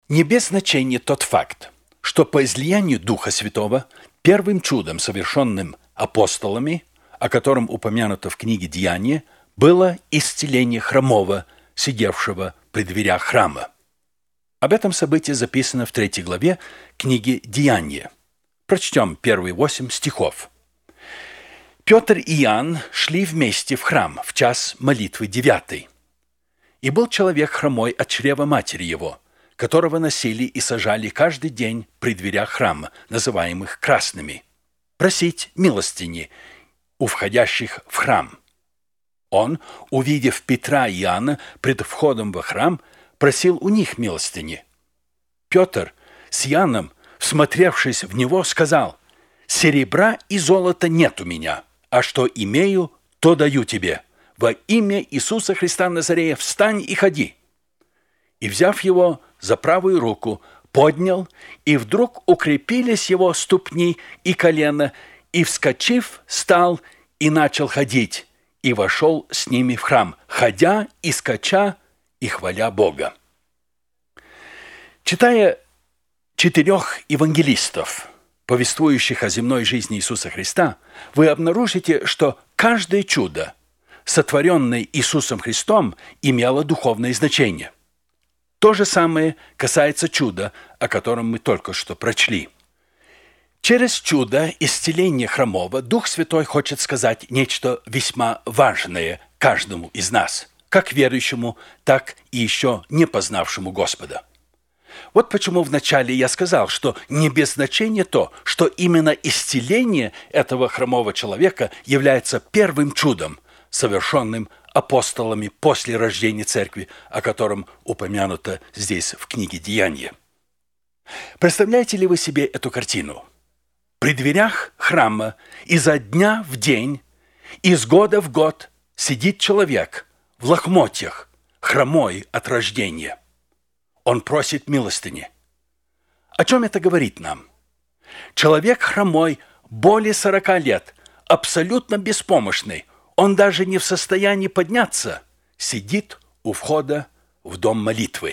Не без значения тот факт, что по излиянию Духа Святого первым чудом, совершенным апостолами, о котором упомянуто в книге «Деяния», было исцеление хромого, сидевшего при дверях храма. Об этом событии записано в 3 главе книги «Деяния». Прочтем первые 8 стихов. «Петр и Иоанн шли вместе в храм в час молитвы 9. И был человек хромой от чрева матери его, которого носили и сажали каждый день при дверях храма, называемых красными, просить милостыни у входящих в храм. Он, увидев Петра и Иоанна пред входом во храм, просил у них милостыни. Петр с Иоанном, всмотревшись в него, сказал: «Серебра и золота нет у меня, а что имею, то даю тебе. Во имя Иисуса Христа Назарея встань и ходи». И, взяв его за правую руку, поднял, и вдруг укрепились его ступни и колено, и, вскочив, стал и начал ходить, и вошел с ними в храм, ходя и скача, и хваля Бога. Читая 4 евангелистов, повествующих о земной жизни Иисуса Христа, вы обнаружите, что каждое чудо, сотворенное Иисусом Христом, имело духовное значение. То же самое касается чуда, о котором мы только что прочли. Через чудо исцеления хромого Дух Святой хочет сказать нечто весьма важное каждому из нас, как верующему, так и еще не познавшему Господа. Вот почему вначале я сказал, что не без значения то, что именно исцеление этого хромого человека является первым чудом, совершенным апостолами после рождения церкви, о котором упомянуто здесь в книге «Деяния». Представляете ли вы себе эту картину? При дверях храма изо дня в день, из года в год сидит человек в лохмотьях, хромой от рождения. Он просит милостыни. О чем это говорит нам? Человек хромой более 40 лет, абсолютно беспомощный, он даже не в состоянии подняться, сидит у входа в дом молитвы.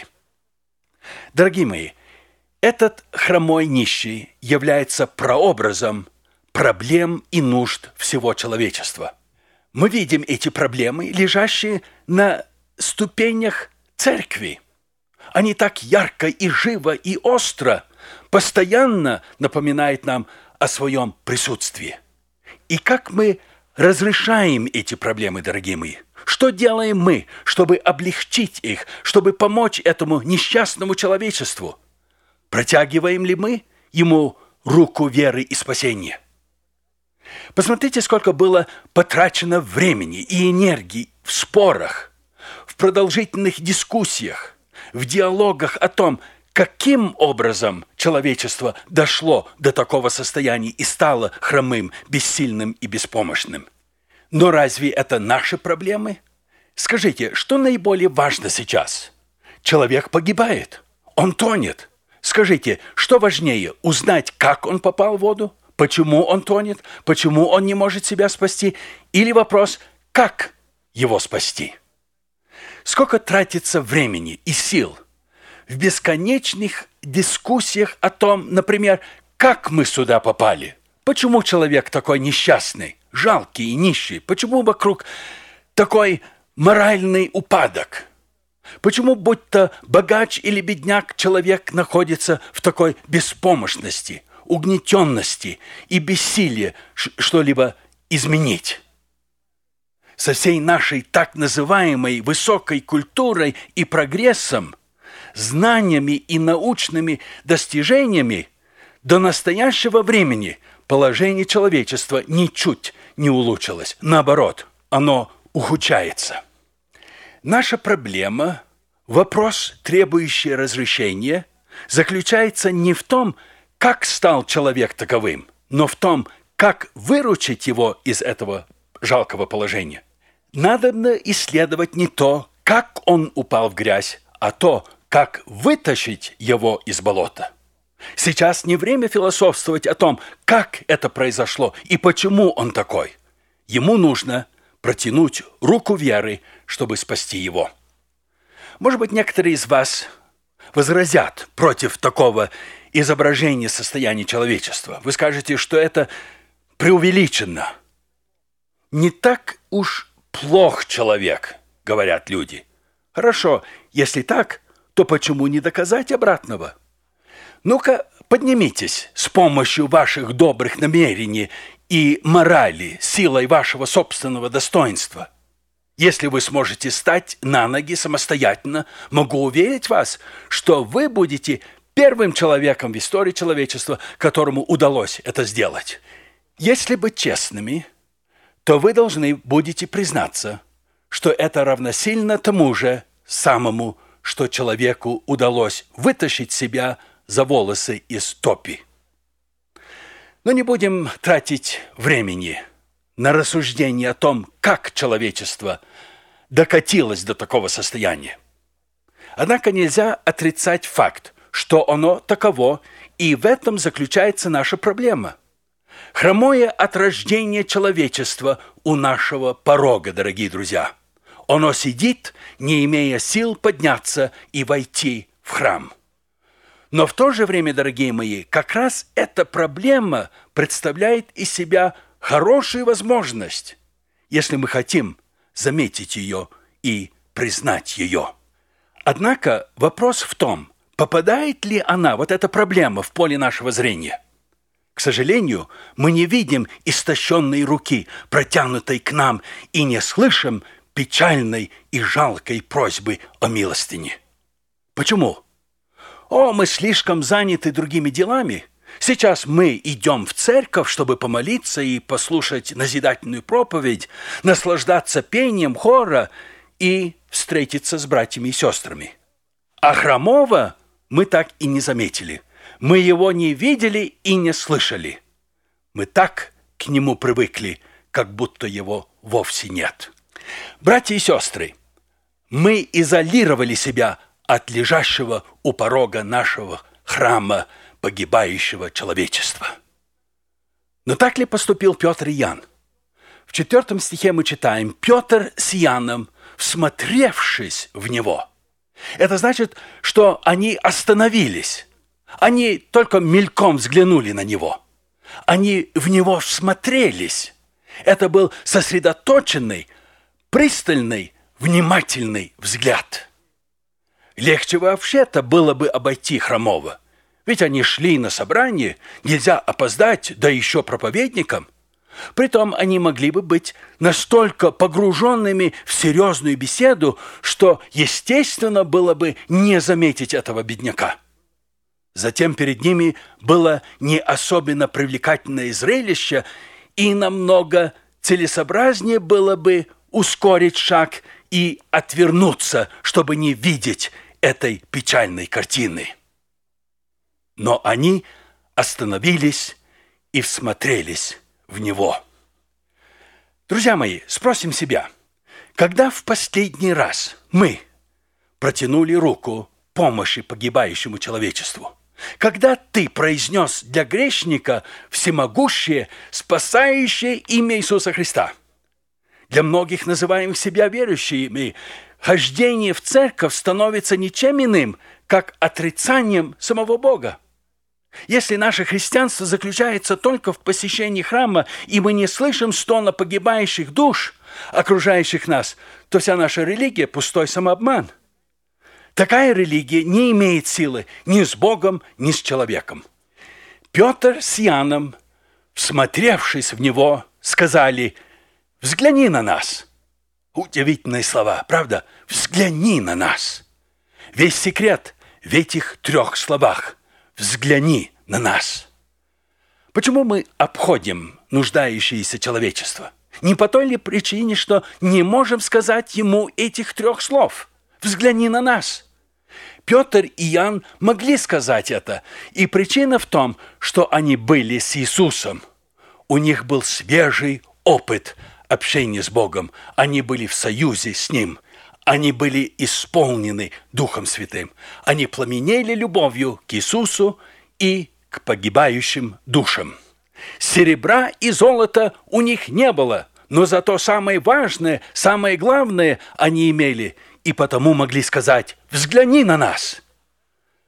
Дорогие мои, этот хромой нищий является прообразом проблем и нужд всего человечества. Мы видим эти проблемы, лежащие на ступенях церкви. Они так ярко и живо и остро, постоянно напоминают нам о своем присутствии. И как мы разрешаем эти проблемы, дорогие мои? Что делаем мы, чтобы облегчить их, чтобы помочь этому несчастному человечеству? Протягиваем ли мы ему руку веры и спасения? Посмотрите, сколько было потрачено времени и энергии в спорах, в продолжительных дискуссиях, в диалогах о том, каким образом человечество дошло до такого состояния и стало хромым, бессильным и беспомощным. Но разве это наши проблемы? Скажите, что наиболее важно сейчас? Человек погибает, он тонет. Скажите, что важнее, узнать, как он попал в воду, почему он тонет, почему он не может себя спасти, или вопрос, как его спасти? Сколько тратится времени и сил в бесконечных дискуссиях о том, например, как мы сюда попали, почему человек такой несчастный, жалкий и нищий, почему вокруг такой моральный упадок, почему, будь то богач или бедняк, человек находится в такой беспомощности, угнетенности и бессилии что-либо изменить. Со всей нашей так называемой высокой культурой и прогрессом, знаниями и научными достижениями до настоящего времени положение человечества ничуть не улучшилось. Наоборот, оно ухудшается. Наша проблема, вопрос, требующий разрешения, заключается не в том, как стал человек таковым, но в том, как выручить его из этого жалкого положения. Надобно исследовать не то, как он упал в грязь, а то, как вытащить его из болота. Сейчас не время философствовать о том, как это произошло и почему он такой. Ему нужно протянуть руку веры, чтобы спасти его. Может быть, некоторые из вас возразят против такого изображения состояния человечества. Вы скажете, что это преувеличено. Не так уж плох человек, говорят люди. Хорошо, если так, то почему не доказать обратного? Ну-ка, поднимитесь с помощью ваших добрых намерений и морали, силой вашего собственного достоинства. Если вы сможете стать на ноги самостоятельно, могу уверить вас, что вы будете первым человеком в истории человечества, которому удалось это сделать. Если быть честными, то вы должны будете признаться, что это равносильно тому же самому, что человеку удалось вытащить себя за волосы из топи. Но не будем тратить времени на рассуждение о том, как человечество докатилось до такого состояния. Однако нельзя отрицать факт, что оно таково, и в этом заключается наша проблема. Хромое от рождения человечества у нашего порога, дорогие друзья. Оно сидит, не имея сил подняться и войти в храм. Но в то же время, дорогие мои, как раз эта проблема представляет из себя хорошую возможность, если мы хотим заметить ее и признать ее. Однако вопрос в том, попадает ли она, вот эта проблема, в поле нашего зрения. К сожалению, мы не видим истощенной руки, протянутой к нам, и не слышим печальной и жалкой просьбы о милостыне. Почему? Мы слишком заняты другими делами. Сейчас мы идем в церковь, чтобы помолиться и послушать назидательную проповедь, наслаждаться пением хора и встретиться с братьями и сестрами. А хромого мы так и не заметили. Мы его не видели и не слышали. Мы так к нему привыкли, как будто его вовсе нет. Братья и сестры, мы изолировали себя от лежащего у порога нашего храма погибающего человечества. Но так ли поступил Петр и Иоанн? В 4 стихе мы читаем: «Петр с Иоанном, всмотревшись в него». Это значит, что они остановились. Они только мельком взглянули на него. Они в него всмотрелись. Это был сосредоточенный, пристальный, внимательный взгляд. Легче вообще-то было бы обойти хромого. Ведь они шли на собрание, нельзя опоздать, да еще проповедникам. Притом они могли бы быть настолько погруженными в серьезную беседу, что естественно было бы не заметить этого бедняка. Затем перед ними было не особенно привлекательное зрелище, и намного целесообразнее было бы ускорить шаг и отвернуться, чтобы не видеть этой печальной картины. Но они остановились и всмотрелись в него. Друзья мои, спросим себя, когда в последний раз мы протянули руку помощи погибающему человечеству? Когда ты произнес для грешника всемогущее, спасающее имя Иисуса Христа? Для многих, называемых себя верующими, хождение в церковь становится ничем иным, как отрицанием самого Бога. Если наше христианство заключается только в посещении храма, и мы не слышим стона погибающих душ, окружающих нас, то вся наша религия – пустой самообман. Такая религия не имеет силы ни с Богом, ни с человеком. Петр с Иоанном, всмотревшись в него, сказали: «Взгляни на нас». Удивительные слова, правда? «Взгляни на нас». Весь секрет в этих 3 словах. «Взгляни на нас». Почему мы обходим нуждающееся человечество? Не по той ли причине, что не можем сказать ему этих 3 слов? «Взгляни на нас». Петр и Иоанн могли сказать это, и причина в том, что они были с Иисусом. У них был свежий опыт общения с Богом, они были в союзе с Ним, они были исполнены Духом Святым, они пламенели любовью к Иисусу и к погибающим душам. Серебра и золота у них не было, но зато самое важное, самое главное они имели, и потому могли сказать: «Взгляни на нас».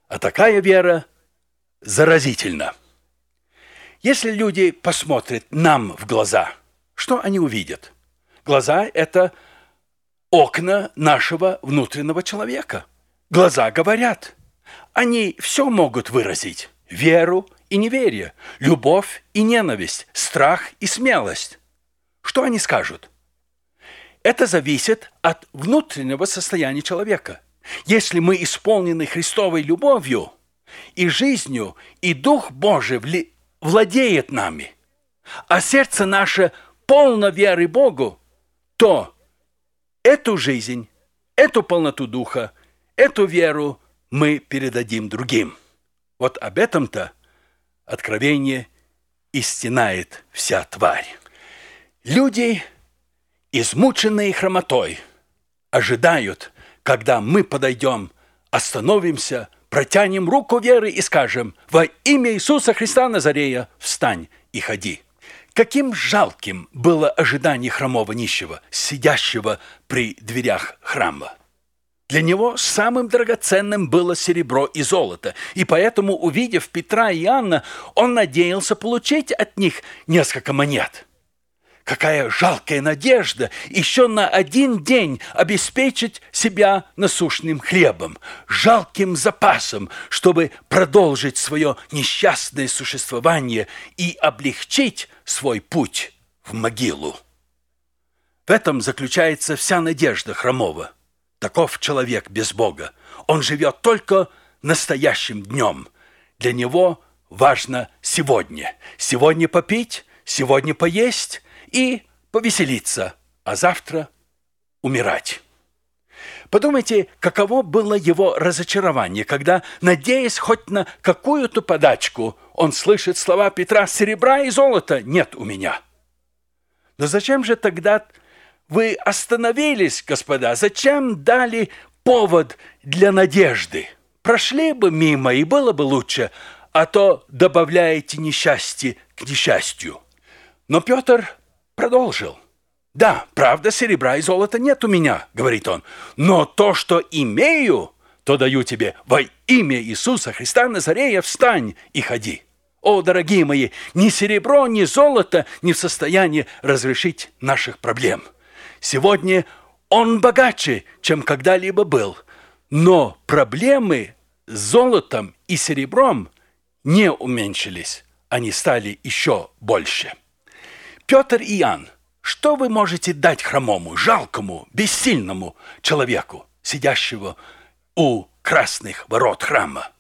А такая вера заразительна. Если люди посмотрят нам в глаза, что они увидят? Глаза – это окна нашего внутреннего человека. Глаза говорят. Они все могут выразить. Веру и неверие, любовь и ненависть, страх и смелость. Что они скажут? Это зависит от внутреннего состояния человека. Если мы исполнены Христовой любовью и жизнью, и Дух Божий владеет нами, а сердце наше полно веры Богу, то эту жизнь, эту полноту Духа, эту веру мы передадим другим. Вот об этом-то Откровение и стенает вся тварь. Люди, измученные хромотой, ожидают, когда мы подойдем, остановимся, протянем руку веры и скажем: «Во имя Иисуса Христа Назарея встань и ходи». Каким жалким было ожидание хромого нищего, сидящего при дверях храма. Для него самым драгоценным было серебро и золото, и поэтому, увидев Петра и Иоанна, он надеялся получить от них несколько монет. Какая жалкая надежда еще на один день обеспечить себя насущным хлебом, жалким запасом, чтобы продолжить свое несчастное существование и облегчить свой путь в могилу. В этом заключается вся надежда хромого. Таков человек без Бога. Он живет только настоящим днем. Для него важно сегодня. Сегодня попить, сегодня поесть и повеселиться, а завтра умирать. Подумайте, каково было его разочарование, когда, надеясь хоть на какую-то подачку, он слышит слова Петра: «Серебра и золота нет у меня». Но зачем же тогда вы остановились, господа? Зачем дали повод для надежды? Прошли бы мимо, и было бы лучше, а то добавляете несчастье к несчастью. Но Петр продолжил. «Да, правда, серебра и золота нет у меня, — говорит он, — но то, что имею, то даю тебе. Во имя Иисуса Христа Назарея встань и ходи». О, дорогие мои, ни серебро, ни золото не в состоянии разрешить наших проблем. Сегодня он богаче, чем когда-либо был, но проблемы с золотом и серебром не уменьшились, они стали еще больше. Петр и Иоанн, что вы можете дать хромому, жалкому, бессильному человеку, сидящего у красных ворот храма?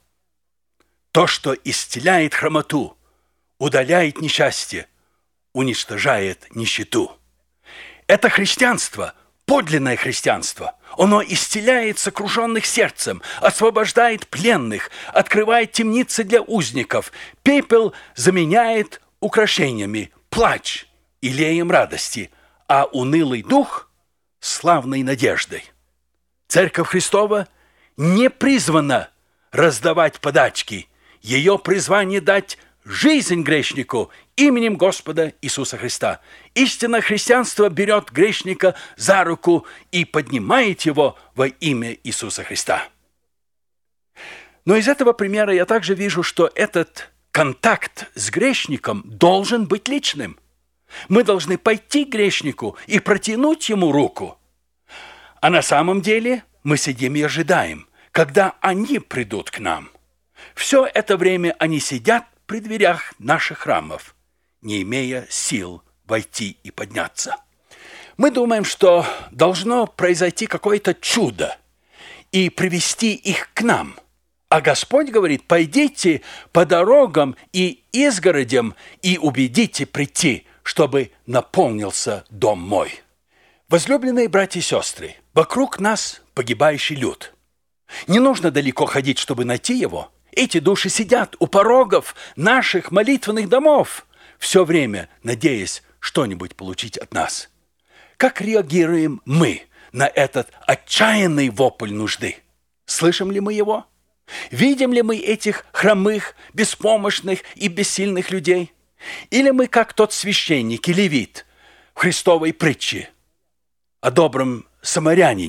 То, что исцеляет хромоту, удаляет несчастье, уничтожает нищету. Это христианство, подлинное христианство. Оно исцеляет сокрушенных сердцем, освобождает пленных, открывает темницы для узников, пепел заменяет украшениями, плач илеем радости, а унылый дух – славной надеждой. Церковь Христова не призвана раздавать подачки. Ее призвание дать жизнь грешнику именем Господа Иисуса Христа. Истинное христианство берет грешника за руку и поднимает его во имя Иисуса Христа. Но из этого примера я также вижу, что этот контакт с грешником должен быть личным. Мы должны пойти к грешнику и протянуть ему руку. А на самом деле мы сидим и ожидаем, когда они придут к нам. Все это время они сидят при дверях наших храмов, не имея сил войти и подняться. Мы думаем, что должно произойти какое-то чудо и привести их к нам. А Господь говорит: пойдите по дорогам и изгородям и убедите прийти, чтобы наполнился дом мой. Возлюбленные братья и сестры, вокруг нас погибающий люд. Не нужно далеко ходить, чтобы найти его. Эти души сидят у порогов наших молитвенных домов, все время надеясь что-нибудь получить от нас. Как реагируем мы на этот отчаянный вопль нужды? Слышим ли мы его? Видим ли мы этих хромых, беспомощных и бессильных людей? Или мы, как тот священник и левит в Христовой притче о добром самарянине,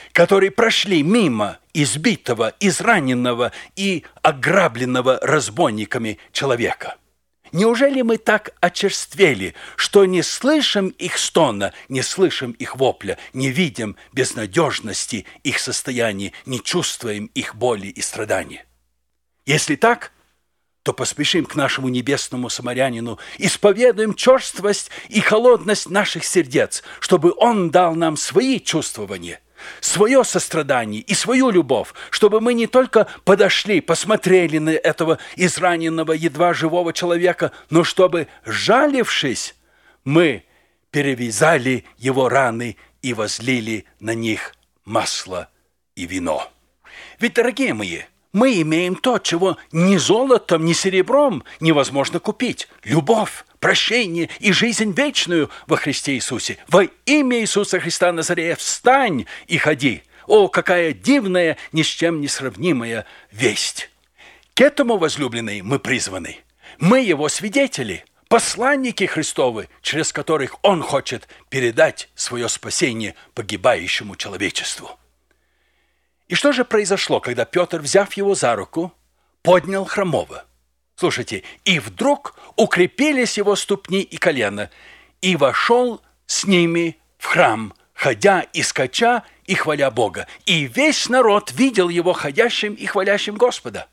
которые прошли мимо избитого, израненного и ограбленного разбойниками человека. Неужели мы так очерствели, что не слышим их стона, не слышим их вопля, не видим безнадежности их состояния, не чувствуем их боли и страданий? Если так, то поспешим к нашему небесному самарянину, исповедуем черствость и холодность наших сердец, чтобы он дал нам свои чувствования, свое сострадание и свою любовь, чтобы мы не только подошли, посмотрели на этого израненного, едва живого человека, но чтобы, жалившись, мы перевязали его раны и возлили на них масло и вино. Ведь, дорогие мои, мы имеем то, чего ни золотом, ни серебром невозможно купить – любовь, прощение и жизнь вечную во Христе Иисусе. Во имя Иисуса Христа Назарея встань и ходи. О, какая дивная, ни с чем не сравнимая весть! К этому, возлюбленные, мы призваны. Мы Его свидетели, посланники Христовы, через которых Он хочет передать свое спасение погибающему человечеству. И что же произошло, когда Петр, взяв его за руку, поднял хромого? Слушайте, и вдруг укрепились его ступни и колена, и вошел с ними в храм, ходя и скача, и хваля Бога. И весь народ видел его ходящим и хвалящим Господа.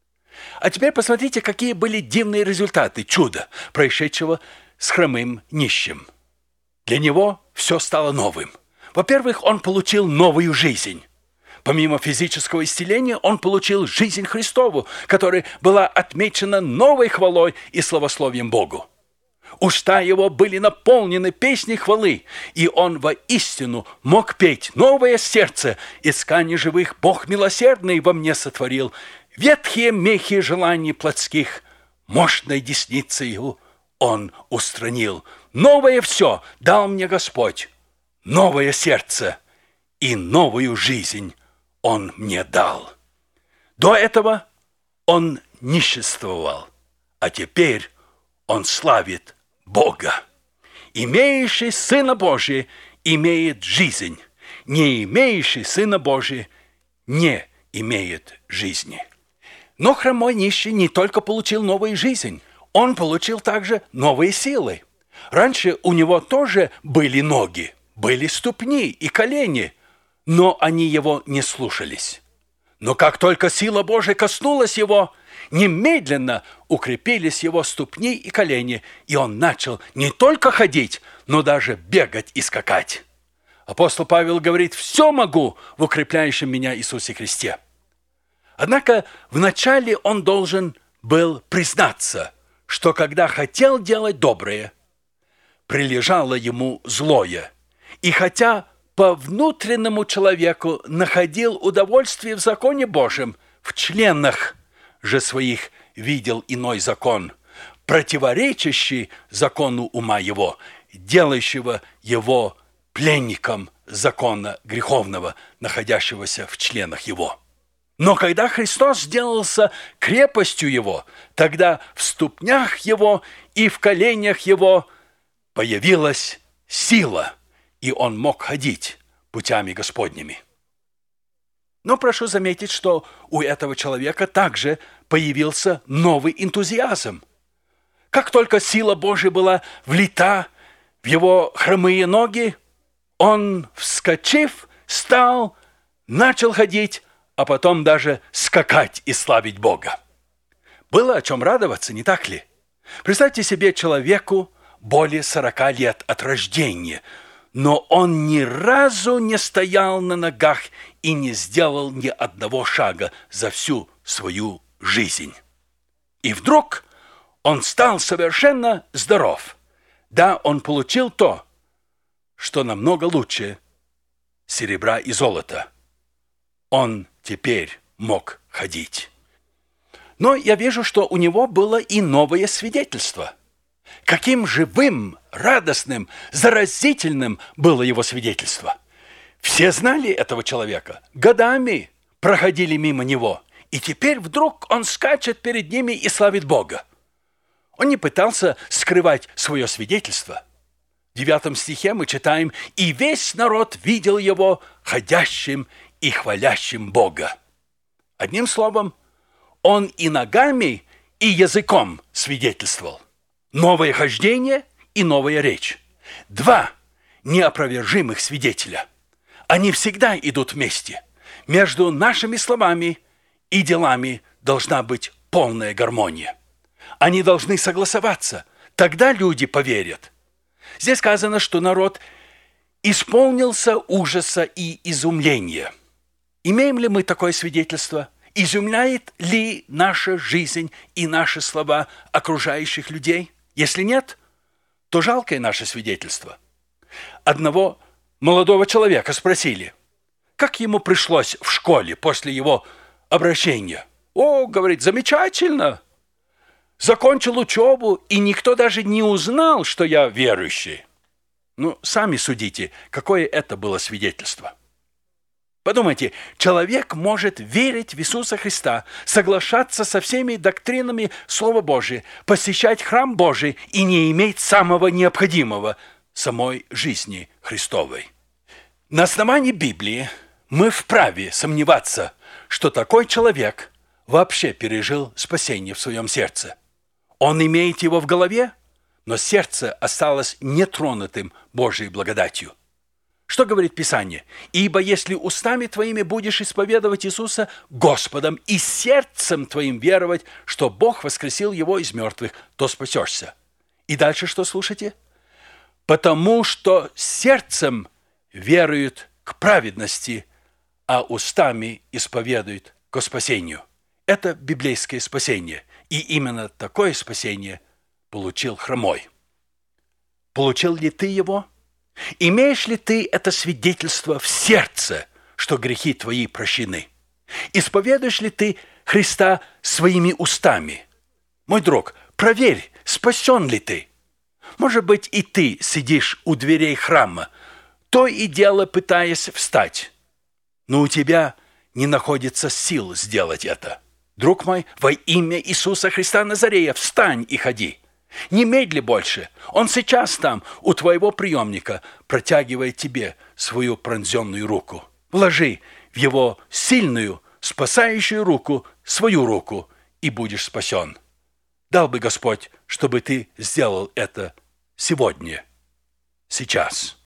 А теперь посмотрите, какие были дивные результаты чуда, происшедшего с хромым нищим. Для него все стало новым. Во-первых, он получил новую жизнь. Помимо физического исцеления, он получил жизнь Христову, которая была отмечена новой хвалой и славословием Богу. Уста его были наполнены песней хвалы, и он воистину мог петь «Новое сердце, из ткани живых Бог милосердный во мне сотворил, ветхие мехи желаний плотских, мощной десницею он устранил. Новое все дал мне Господь, новое сердце и новую жизнь Он мне дал». До этого он нищенствовал, а теперь он славит Бога. Имеющий Сына Божия имеет жизнь, не имеющий Сына Божия не имеет жизни. Но хромой нищий не только получил новую жизнь, он получил также новые силы. Раньше у него тоже были ноги, были ступни и колени, но они его не слушались. Но как только сила Божия коснулась его, немедленно укрепились его ступни и колени, и он начал не только ходить, но даже бегать и скакать. Апостол Павел говорит: «Все могу в укрепляющем меня Иисусе Христе». Однако вначале он должен был признаться, что когда хотел делать доброе, прилежало ему злое, и хотя по внутреннему человеку находил удовольствие в законе Божьем, в членах же своих видел иной закон, противоречащий закону ума его, делающего его пленником закона греховного, находящегося в членах его. Но когда Христос сделался крепостью его, тогда в ступнях его и в коленях его появилась сила, и он мог ходить путями Господними. Но прошу заметить, что у этого человека также появился новый энтузиазм. Как только сила Божия была влита в его хромые ноги, он, вскочив, встал, начал ходить, а потом даже скакать и славить Бога. Было о чем радоваться, не так ли? Представьте себе человеку более 40 лет от рождения, но он ни разу не стоял на ногах и не сделал ни одного шага за всю свою жизнь. И вдруг он стал совершенно здоров. Да, он получил то, что намного лучше серебра и золота. Он теперь мог ходить. Но я вижу, что у него было и новое свидетельство. Каким живым, радостным, заразительным было его свидетельство. Все знали этого человека, годами проходили мимо него, и теперь вдруг он скачет перед ними и славит Бога. Он не пытался скрывать свое свидетельство. В 9 стихе мы читаем: «И весь народ видел его ходящим и хвалящим Бога». Одним словом, он и ногами, и языком свидетельствовал. Новое хождение и новая речь. Два неопровержимых свидетеля. Они всегда идут вместе. Между нашими словами и делами должна быть полная гармония. Они должны согласоваться. Тогда люди поверят. Здесь сказано, что народ исполнился ужаса и изумления. Имеем ли мы такое свидетельство? Изумляет ли наша жизнь и наши слова окружающих людей? Если нет, то жалкое наше свидетельство. Одного молодого человека спросили, как ему пришлось в школе после его обращения. «О, — говорит, — замечательно. Закончил учебу, и никто даже не узнал, что я верующий». Ну, сами судите, какое это было свидетельство. Подумайте, человек может верить в Иисуса Христа, соглашаться со всеми доктринами Слова Божия, посещать храм Божий и не иметь самого необходимого – самой жизни Христовой. На основании Библии мы вправе сомневаться, что такой человек вообще пережил спасение в своем сердце. Он имеет его в голове, но сердце осталось нетронутым Божьей благодатью. Что говорит Писание? «Ибо если устами твоими будешь исповедовать Иисуса Господом и сердцем твоим веровать, что Бог воскресил Его из мертвых, то спасешься». И дальше что слушайте? «Потому что сердцем веруют к праведности, а устами исповедуют к спасению». Это библейское спасение. И именно такое спасение получил хромой. Получил ли ты его? Имеешь ли ты это свидетельство в сердце, что грехи твои прощены? Исповедуешь ли ты Христа своими устами? Мой друг, проверь, спасен ли ты. Может быть, и ты сидишь у дверей храма, то и дело пытаясь встать, но у тебя не находится сил сделать это. Друг мой, во имя Иисуса Христа Назарея, встань и ходи. Не медли больше. Он сейчас там, у твоего приемника, протягивает тебе свою пронзенную руку. Вложи в его сильную, спасающую руку свою руку, и будешь спасен. Дал бы Господь, чтобы ты сделал это сегодня, сейчас.